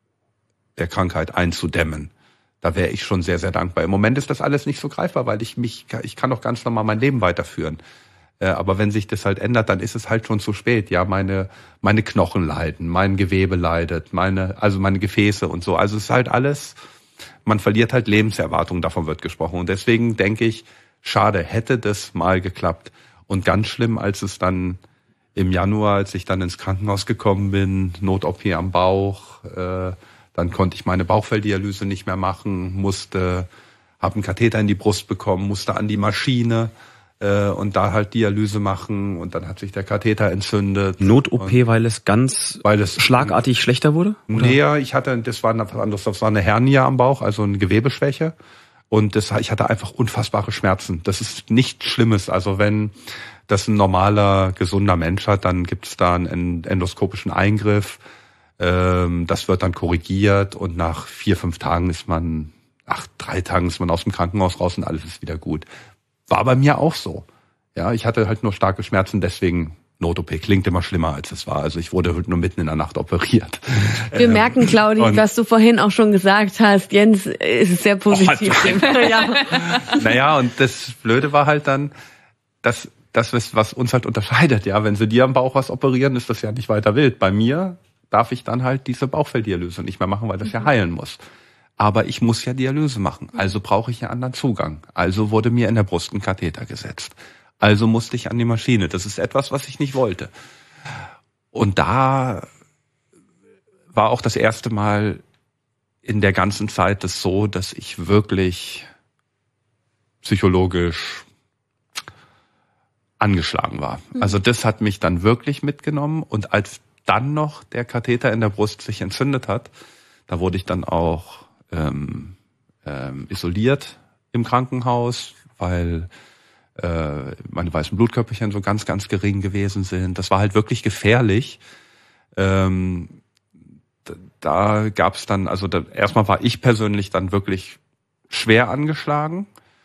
der Krankheit einzudämmen. Da wäre ich schon sehr, sehr dankbar. Im Moment ist das alles nicht so greifbar, weil ich mich, ich kann doch ganz normal mein Leben weiterführen. Äh, aber wenn sich das halt ändert, dann ist es halt schon zu spät. Ja, meine, meine Knochen leiden, mein Gewebe leidet, meine, also meine Gefäße und so. Also es ist halt alles, man verliert halt Lebenserwartung, davon wird gesprochen. Und deswegen denke ich, schade, hätte das mal geklappt. Und ganz schlimm, als es dann im Januar, als ich dann ins Krankenhaus gekommen bin, Not-O P am Bauch, äh, dann konnte ich meine Bauchfelldialyse nicht mehr machen, musste, habe einen Katheter in die Brust bekommen, musste an die Maschine äh, und da halt Dialyse machen und dann hat sich der Katheter entzündet. Not-O P, weil es ganz weil es schlagartig schlechter wurde? Oder? Nee, ich hatte, das war was anderes, das war eine Hernie am Bauch, also eine Gewebeschwäche. Und das, ich hatte einfach unfassbare Schmerzen. Das ist nichts Schlimmes. Also wenn das ein normaler, gesunder Mensch hat, dann gibt es da einen endoskopischen Eingriff. Das wird dann korrigiert und nach vier, fünf Tagen ist man, ach, drei Tagen ist man aus dem Krankenhaus raus und alles ist wieder gut. War bei mir auch so. Ja, ich hatte halt nur starke Schmerzen, deswegen Not-O P klingt immer schlimmer, als es war. Also ich wurde halt nur mitten in der Nacht operiert. Wir ähm, merken, Claudi, was du vorhin auch schon gesagt hast. Jens ist sehr positiv. Oh, ja. Naja, und das Blöde war halt dann, dass das ist, was uns halt unterscheidet. Ja, wenn sie dir am Bauch was operieren, ist das ja nicht weiter wild. Bei mir darf ich dann halt diese Bauchfelldialyse nicht mehr machen, weil das ja heilen muss. Aber ich muss ja Dialyse machen, also brauche ich ja anderen Zugang. Also wurde mir in der Brust ein Katheter gesetzt. Also musste ich an die Maschine. Das ist etwas, was ich nicht wollte. Und da war auch das erste Mal in der ganzen Zeit das so, dass ich wirklich psychologisch angeschlagen war. Also das hat mich dann wirklich mitgenommen und als dann noch der Katheter in der Brust sich entzündet hat, da wurde ich dann auch ähm, ähm, isoliert im Krankenhaus, weil äh, meine weißen Blutkörperchen so ganz, ganz gering gewesen sind. Das war halt wirklich gefährlich. Ähm, da da gab es dann, also da, erstmal war ich persönlich dann wirklich schwer angeschlagen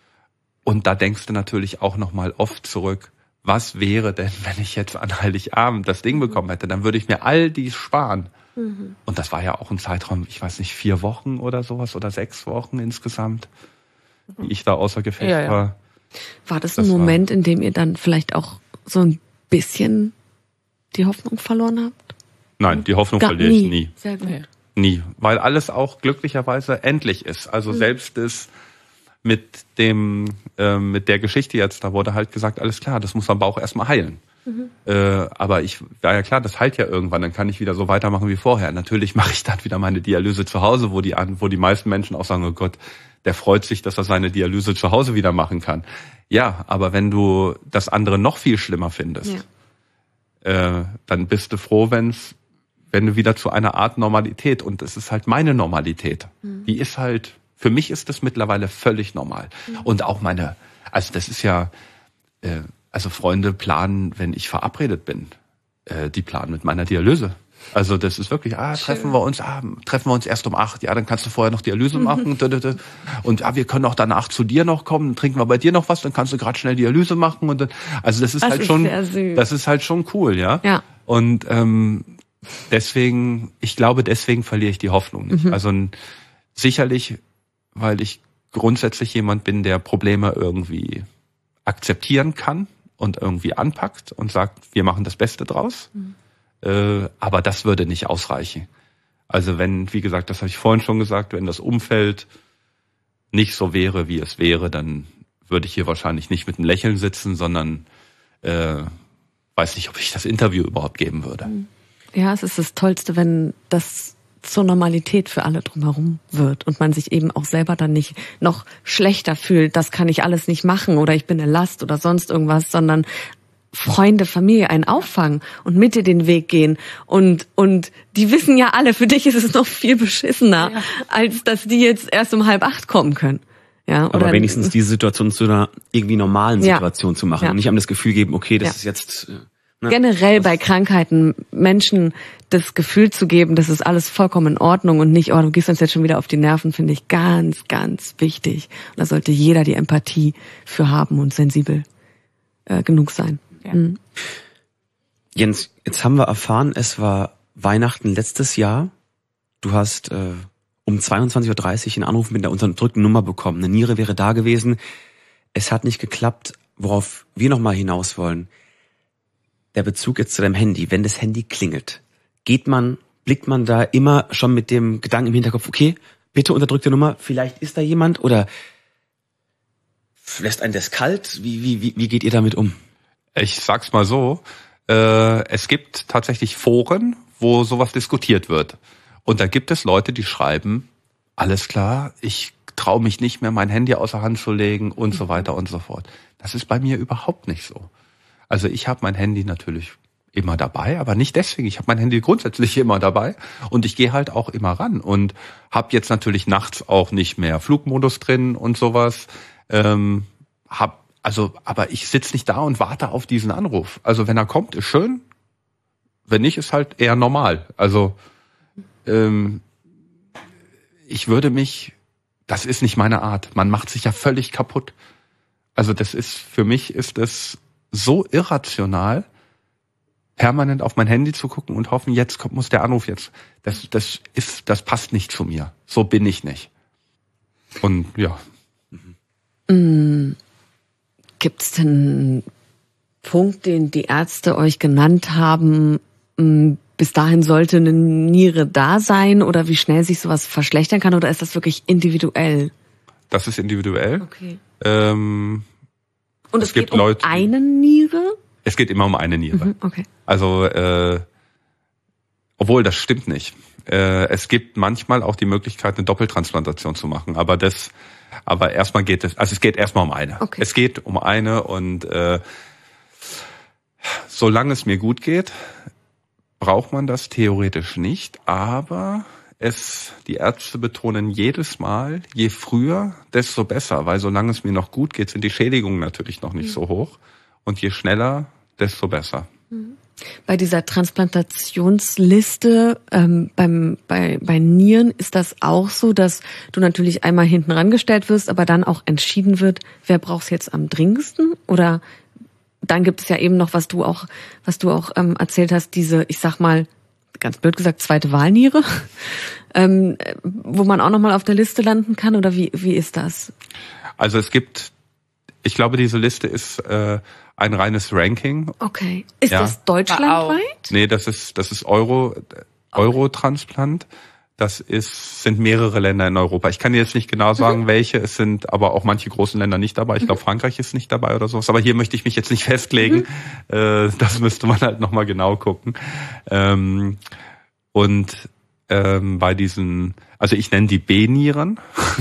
und da denkst du natürlich auch nochmal oft zurück, was wäre denn, wenn ich jetzt an Heiligabend das Ding bekommen hätte? Dann würde ich mir all dies sparen. Mhm. Und das war ja auch ein Zeitraum, ich weiß nicht, vier Wochen oder sowas oder sechs Wochen insgesamt, wie ich da außer Gefecht ja, ja. war. War das ein das Moment, war, in dem ihr dann vielleicht auch so ein bisschen die Hoffnung verloren habt? Nein, die Hoffnung Gar verliere ich nie. Sehr gut. Nie. Weil alles auch glücklicherweise endlich ist. Also mhm. selbst das mit dem, äh, mit der Geschichte jetzt, da wurde halt gesagt, alles klar, das muss am Bauch erstmal heilen. Mhm. Äh, aber ich war ja klar, das heilt ja irgendwann, dann kann ich wieder so weitermachen wie vorher. Natürlich mache ich dann wieder meine Dialyse zu Hause, wo die wo die meisten Menschen auch sagen, oh Gott, der freut sich, dass er seine Dialyse zu Hause wieder machen kann. Ja, aber wenn du das andere noch viel schlimmer findest, ja. äh, dann bist du froh, wenn's, wenn du wieder zu einer Art Normalität, und es ist halt meine Normalität, mhm. die ist halt, für mich ist das mittlerweile völlig normal. Mhm. Und auch meine, also das ist ja, äh, also Freunde planen, wenn ich verabredet bin, äh, die planen mit meiner Dialyse. Also das ist wirklich, ah, treffen Schön. wir uns, ah, treffen wir uns erst um acht, ja, dann kannst du vorher noch Dialyse machen. Mhm. Und ah, wir können auch danach zu dir noch kommen, dann trinken wir bei dir noch was, dann kannst du gerade schnell Dialyse machen. Und dann, also das ist das halt ist schon, das ist halt schon cool, ja. Ja. Und ähm, deswegen, ich glaube, deswegen verliere ich die Hoffnung nicht. Mhm. Also sicherlich, weil ich grundsätzlich jemand bin, der Probleme irgendwie akzeptieren kann und irgendwie anpackt und sagt, wir machen das Beste draus. Mhm. Äh, aber das würde nicht ausreichen. Also wenn, wie gesagt, das habe ich vorhin schon gesagt, wenn das Umfeld nicht so wäre, wie es wäre, dann würde ich hier wahrscheinlich nicht mit einem Lächeln sitzen, sondern äh, weiß nicht, ob ich das Interview überhaupt geben würde. Ja, es ist das Tollste, wenn das zur Normalität für alle drumherum wird und man sich eben auch selber dann nicht noch schlechter fühlt, das kann ich alles nicht machen oder ich bin eine Last oder sonst irgendwas, sondern Freunde, Familie einen auffangen und mit dir den Weg gehen und und die wissen ja alle, für dich ist es noch viel beschissener, ja. als dass die jetzt erst um halb acht kommen können. Ja, aber oder wenigstens diese Situation zu einer irgendwie normalen Situation ja. zu machen ja. und nicht einem das Gefühl geben, okay, das ja. ist jetzt... Ne, generell bei Krankheiten Menschen das Gefühl zu geben, das ist alles vollkommen in Ordnung und nicht, oh, du gehst uns jetzt schon wieder auf die Nerven, finde ich ganz, ganz wichtig. Und da sollte jeder die Empathie für haben und sensibel äh, genug sein. Ja. Mhm. Jens, jetzt haben wir erfahren, es war Weihnachten letztes Jahr. Du hast äh, um zweiundzwanzig Uhr dreißig einen Anruf mit der unterdrückten Nummer bekommen. Eine Niere wäre da gewesen. Es hat nicht geklappt, worauf wir nochmal hinaus wollen. Der Bezug jetzt zu deinem Handy, wenn das Handy klingelt, geht man, blickt man da immer schon mit dem Gedanken im Hinterkopf, okay, bitte unterdrückte Nummer, vielleicht ist da jemand oder lässt einen das kalt? Wie, wie, wie, wie geht ihr damit um? Ich sag's mal so, äh, es gibt tatsächlich Foren, wo sowas diskutiert wird. Und da gibt es Leute, die schreiben, alles klar, ich traue mich nicht mehr, mein Handy außer Hand zu legen und so weiter und so fort. Das ist bei mir überhaupt nicht so. Also ich habe mein Handy natürlich immer dabei, aber nicht deswegen. Ich habe mein Handy grundsätzlich immer dabei und ich gehe halt auch immer ran und habe jetzt natürlich nachts auch nicht mehr Flugmodus drin und sowas. Ähm, hab also, aber ich sitze nicht da und warte auf diesen Anruf. Also wenn er kommt, ist schön. Wenn nicht, ist halt eher normal. Also ähm, ich würde mich, das ist nicht meine Art. Man macht sich ja völlig kaputt. Also das ist, für mich ist es so irrational, permanent auf mein Handy zu gucken und hoffen, jetzt kommt, muss der Anruf jetzt. Das, das ist, das passt nicht zu mir. So bin ich nicht. Und ja. Mhm. Gibt es denn einen Punkt, den die Ärzte euch genannt haben, bis dahin sollte eine Niere da sein oder wie schnell sich sowas verschlechtern kann oder ist das wirklich individuell? Das ist individuell. Okay. Ähm, Und es, es geht gibt um Leute, eine Niere? Es geht immer um eine Niere. Mhm, okay. Also, äh, obwohl, das stimmt nicht. Äh, es gibt manchmal auch die Möglichkeit, eine Doppeltransplantation zu machen, aber das, aber erstmal geht es, also es geht erstmal um eine. Okay. Es geht um eine und äh, solange es mir gut geht, braucht man das theoretisch nicht, aber es, die Ärzte betonen jedes Mal, je früher, desto besser, weil solange es mir noch gut geht, sind die Schädigungen natürlich noch nicht mhm. so hoch und je schneller, desto besser. Bei dieser Transplantationsliste ähm, beim, bei, bei Nieren ist das auch so, dass du natürlich einmal hinten rangestellt wirst, aber dann auch entschieden wird, wer braucht es jetzt am dringendsten? Oder dann gibt es ja eben noch, was du auch, was du auch ähm, erzählt hast, diese, ich sag mal, ganz blöd gesagt, zweite Wahlniere, ähm, wo man auch nochmal auf der Liste landen kann, oder wie, wie ist das? Also es gibt, ich glaube, diese Liste ist äh, ein reines Ranking. Okay. Ist ja. das deutschlandweit? Nee, das ist, das ist Euro, Eurotransplant. Das ist, sind mehrere Länder in Europa. Ich kann dir jetzt nicht genau sagen, mhm. welche. Es sind aber auch manche großen Länder nicht dabei. Ich glaube, mhm. Frankreich ist nicht dabei oder sowas. Aber hier möchte ich mich jetzt nicht festlegen. Mhm. Äh, das müsste man halt nochmal genau gucken. Ähm, und ähm, bei diesen, also ich nenne die B-Nieren.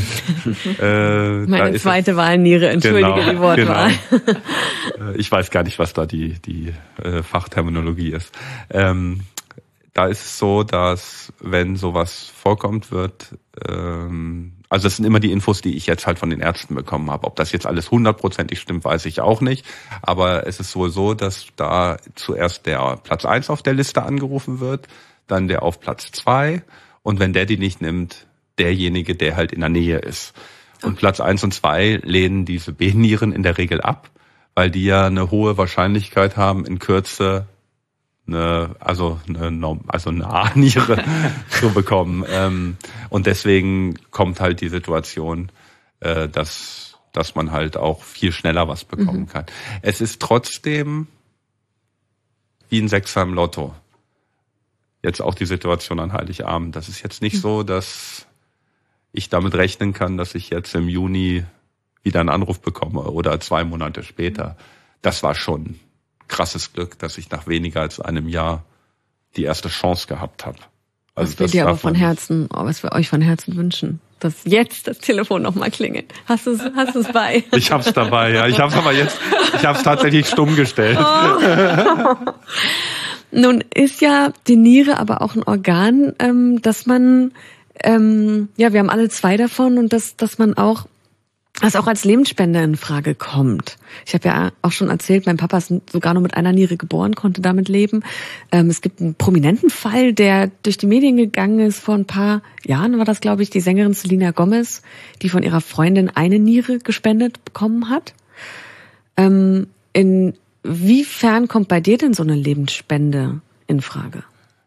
äh, Meine zweite Wahlniere, entschuldige genau, die Wortwahl. Genau. Ich weiß gar nicht, was da die, die äh, Fachterminologie ist. Ähm, Da ist es so, dass wenn sowas vorkommt, wird, ähm, also das sind immer die Infos, die ich jetzt halt von den Ärzten bekommen habe. Ob das jetzt alles hundertprozentig stimmt, weiß ich auch nicht. Aber es ist wohl so, dass da zuerst der Platz eins auf der Liste angerufen wird, dann der auf Platz zwei und wenn der die nicht nimmt, derjenige, der halt in der Nähe ist. Und Platz eins und zwei lehnen diese B-Nieren in der Regel ab, weil die ja eine hohe Wahrscheinlichkeit haben, in Kürze eine, also eine, also eine A-Niere zu bekommen. Ähm, und deswegen kommt halt die Situation, äh, dass, dass man halt auch viel schneller was bekommen mhm. kann. Es ist trotzdem wie ein Sechser im Lotto. Jetzt auch die Situation an Heiligabend. Das ist jetzt nicht mhm. so, dass ich damit rechnen kann, dass ich jetzt im Juni wieder einen Anruf bekomme oder zwei Monate später. Das war schon krasses Glück, dass ich nach weniger als einem Jahr die erste Chance gehabt habe. Also was wir dir aber von Herzen, oh, was wir euch von Herzen wünschen, dass jetzt das Telefon nochmal klingelt. Hast du es hast du's bei? Ich hab's dabei, ja. Ich hab's aber jetzt, ich hab's tatsächlich stumm gestellt. Oh. Nun ist ja die Niere aber auch ein Organ, ähm, dass man, ähm, ja, wir haben alle zwei davon und dass, dass man auch, was auch als Lebensspender in Frage kommt. Ich habe ja auch schon erzählt, mein Papa ist sogar nur mit einer Niere geboren, konnte damit leben. Ähm, es gibt einen prominenten Fall, der durch die Medien gegangen ist. Vor ein paar Jahren war das, glaube ich, die Sängerin Selena Gomez, die von ihrer Freundin eine Niere gespendet bekommen hat. Ähm, inwiefern kommt bei dir denn so eine Lebensspende in Frage?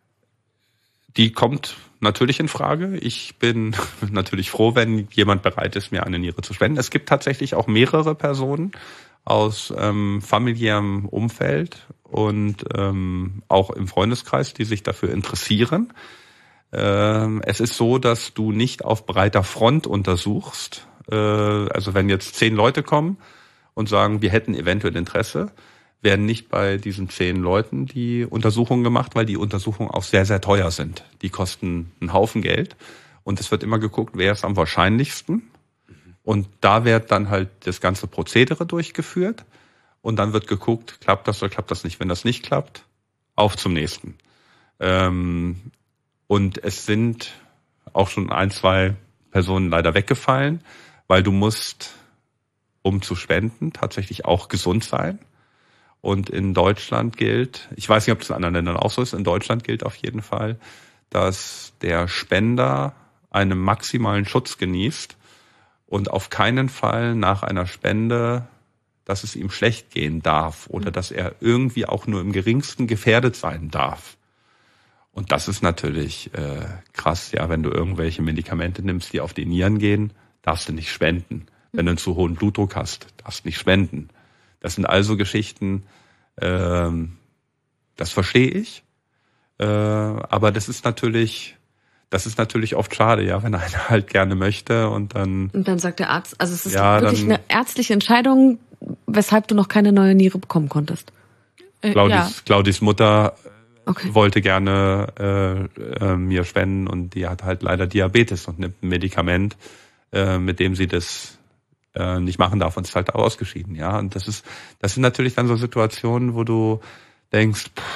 Die kommt natürlich in Frage. Ich bin natürlich froh, wenn jemand bereit ist, mir eine Niere zu spenden. Es gibt tatsächlich auch mehrere Personen aus ähm, familiärem Umfeld und ähm, auch im Freundeskreis, die sich dafür interessieren. Ähm, es ist so, dass du nicht auf breiter Front untersuchst. Äh, also wenn jetzt zehn Leute kommen und sagen, wir hätten eventuell Interesse, werden nicht bei diesen zehn Leuten die Untersuchungen gemacht, weil die Untersuchungen auch sehr, sehr teuer sind. Die kosten einen Haufen Geld und es wird immer geguckt, wer ist am wahrscheinlichsten. Und da wird dann halt das ganze Prozedere durchgeführt und dann wird geguckt, klappt das oder klappt das nicht. Wenn das nicht klappt, auf zum nächsten. Ähm, und es sind auch schon ein, zwei Personen leider weggefallen, weil du musst, um zu spenden, tatsächlich auch gesund sein. Und in Deutschland gilt, ich weiß nicht, ob das in anderen Ländern auch so ist, in Deutschland gilt auf jeden Fall, dass der Spender einen maximalen Schutz genießt und auf keinen Fall nach einer Spende, dass es ihm schlecht gehen darf oder dass er irgendwie auch nur im geringsten gefährdet sein darf. Und das ist natürlich äh, krass, ja, wenn du irgendwelche Medikamente nimmst, die auf die Nieren gehen, darfst du nicht spenden. Wenn du einen zu hohen Blutdruck hast, darfst du nicht spenden. Das sind also Geschichten, ähm, das verstehe ich, äh, aber das ist natürlich, das ist natürlich oft schade, ja, wenn einer halt gerne möchte und dann. Und dann sagt der Arzt, also es ist ja, wirklich dann, eine ärztliche Entscheidung, weshalb du noch keine neue Niere bekommen konntest. Äh, Claudis, ja. Claudis Mutter Okay. wollte gerne äh, äh, mir spenden und die hat halt leider Diabetes und nimmt ein Medikament, äh, mit dem sie das nicht machen darf und ist halt ausgeschieden, ja. Und das ist, das sind natürlich dann so Situationen, wo du denkst, pff,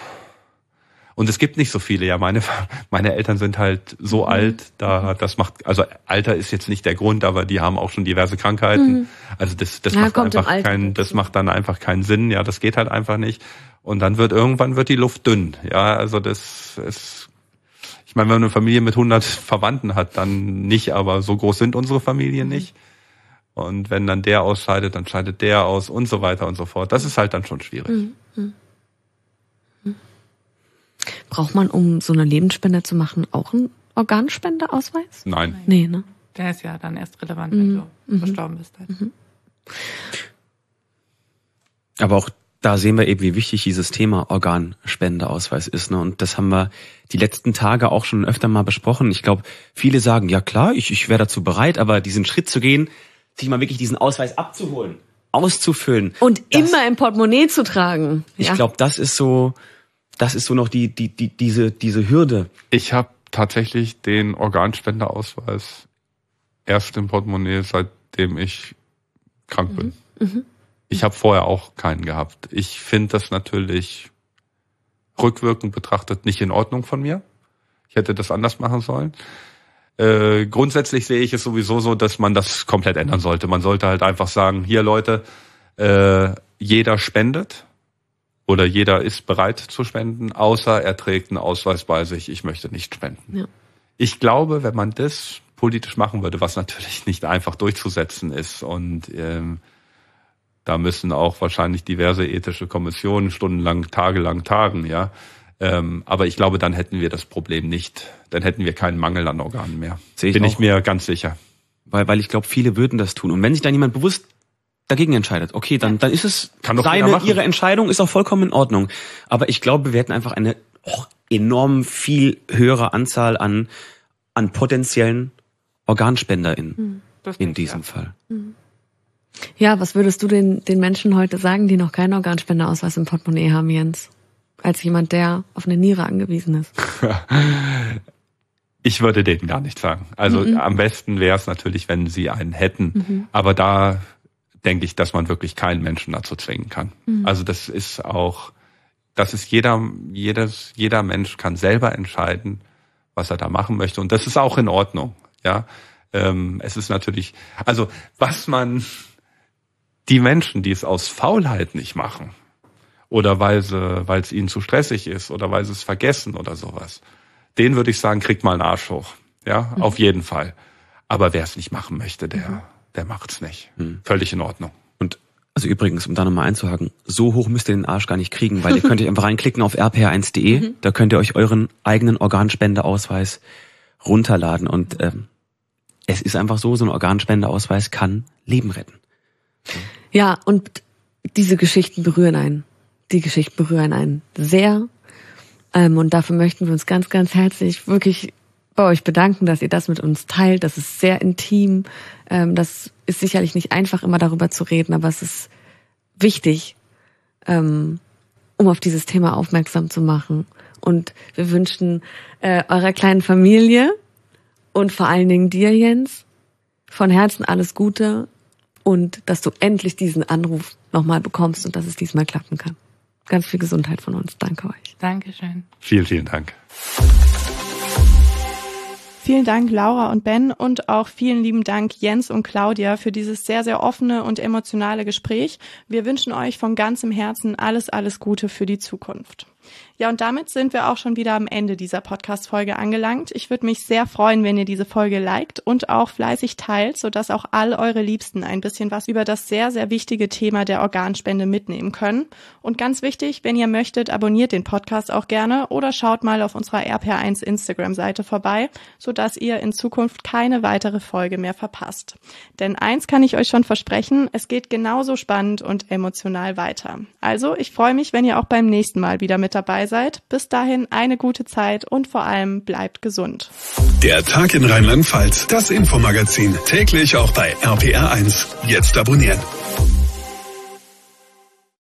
und es gibt nicht so viele, ja. Meine, meine Eltern sind halt so mhm. alt, da, das macht, also Alter ist jetzt nicht der Grund, aber die haben auch schon diverse Krankheiten. Mhm. Also das, das ja, macht einfach keinen, das macht dann einfach keinen Sinn, ja. Das geht halt einfach nicht. Und dann wird irgendwann wird die Luft dünn, ja. Also das ist, ich meine, wenn man eine Familie mit hundert Verwandten hat, dann nicht, aber so groß sind unsere Familien mhm. nicht. Und wenn dann der ausscheidet, dann scheidet der aus und so weiter und so fort. Das ist halt dann schon schwierig. Mhm. Mhm. Braucht man, um so eine Lebensspende zu machen, auch einen Organspendeausweis? Nein. Nee, ne? Der ist ja dann erst relevant, Mhm. wenn du Mhm. verstorben bist. Halt. Mhm. Aber auch da sehen wir eben, wie wichtig dieses Thema Organspendeausweis ist. Ne? Und das haben wir die letzten Tage auch schon öfter mal besprochen. Ich glaube, viele sagen, ja klar, ich, ich wäre dazu bereit, aber diesen Schritt zu gehen, sich mal wirklich diesen Ausweis abzuholen, auszufüllen. Und das, immer im Portemonnaie zu tragen. Ich ja. glaube, das ist so, das ist so noch die, die, die, diese, diese Hürde. Ich habe tatsächlich den Organspenderausweis erst im Portemonnaie, seitdem ich krank bin. Mhm. Mhm. Ich habe vorher auch keinen gehabt. Ich finde das natürlich rückwirkend betrachtet nicht in Ordnung von mir. Ich hätte das anders machen sollen. Äh, grundsätzlich sehe ich es sowieso so, dass man das komplett ändern sollte. Man sollte halt einfach sagen, hier Leute, äh, jeder spendet oder jeder ist bereit zu spenden, außer er trägt einen Ausweis bei sich, ich möchte nicht spenden. Ja. Ich glaube, wenn man das politisch machen würde, was natürlich nicht einfach durchzusetzen ist und ähm, da müssen auch wahrscheinlich diverse ethische Kommissionen stundenlang, tagelang tagen, ja. Ähm, aber ich glaube, dann hätten wir das Problem nicht. Dann hätten wir keinen Mangel an Organen mehr. Sehe ich Bin auch. ich mir ganz sicher. Weil, weil ich glaube, viele würden das tun. Und wenn sich dann jemand bewusst dagegen entscheidet, okay, dann, dann ist es Kann doch jeder seine, machen. ihre Entscheidung, ist auch vollkommen in Ordnung. Aber ich glaube, wir hätten einfach eine oh, enorm viel höhere Anzahl an, an potenziellen OrganspenderInnen Das in denke ich, diesem ja. Fall. Ja, was würdest du den, den Menschen heute sagen, die noch keinen Organspendeausweis im Portemonnaie haben, Jens? als jemand, der auf eine Niere angewiesen ist? Ich würde denen gar nicht sagen. Also mhm. am besten wäre es natürlich, wenn sie einen hätten. Mhm. Aber da denke ich, dass man wirklich keinen Menschen dazu zwingen kann. Mhm. Also das ist auch, das ist jeder, jedes, jeder Mensch kann selber entscheiden, was er da machen möchte. Und das ist auch in Ordnung. Ja, ähm, es ist natürlich, also was man, die Menschen, die es aus Faulheit nicht machen oder weil sie, weil es ihnen zu stressig ist oder weil sie es vergessen oder sowas, den würde ich sagen, kriegt mal einen Arsch hoch. Ja, mhm. auf jeden Fall. Aber wer es nicht machen möchte, der, mhm. der macht's nicht. Mhm. Völlig in Ordnung. Und also übrigens, um da nochmal einzuhaken, so hoch müsst ihr den Arsch gar nicht kriegen, weil ihr könnt euch einfach reinklicken auf r p r eins punkt de, mhm. da könnt ihr euch euren eigenen Organspendeausweis runterladen und ähm, es ist einfach so, so ein Organspendeausweis kann Leben retten. Ja, und diese Geschichten berühren einen. Die Geschichten berühren einen sehr. Ähm, und dafür möchten wir uns ganz, ganz herzlich wirklich bei euch bedanken, dass ihr das mit uns teilt. Das ist sehr intim. Ähm, das ist sicherlich nicht einfach, immer darüber zu reden, aber es ist wichtig, ähm, um auf dieses Thema aufmerksam zu machen. Und wir wünschen äh, eurer kleinen Familie und vor allen Dingen dir, Jens, von Herzen alles Gute und dass du endlich diesen Anruf nochmal bekommst und dass es diesmal klappen kann. Ganz viel Gesundheit von uns. Danke euch. Dankeschön. Vielen, vielen Dank. Vielen Dank, Laura und Ben, und auch vielen lieben Dank, Jens und Claudia, für dieses sehr, sehr offene und emotionale Gespräch. Wir wünschen euch von ganzem Herzen alles, alles Gute für die Zukunft. Ja, und damit sind wir auch schon wieder am Ende dieser Podcast-Folge angelangt. Ich würde mich sehr freuen, wenn ihr diese Folge liked und auch fleißig teilt, sodass auch all eure Liebsten ein bisschen was über das sehr, sehr wichtige Thema der Organspende mitnehmen können. Und ganz wichtig, wenn ihr möchtet, abonniert den Podcast auch gerne oder schaut mal auf unserer R P R eins Instagram-Seite vorbei, sodass ihr in Zukunft keine weitere Folge mehr verpasst. Denn eins kann ich euch schon versprechen, es geht genauso spannend und emotional weiter. Also, ich freue mich, wenn ihr auch beim nächsten Mal wieder mit dabei seid. Bis dahin eine gute Zeit und vor allem bleibt gesund. Der Tag in Rheinland-Pfalz, das Infomagazin, täglich auch bei R P R eins. Jetzt abonnieren.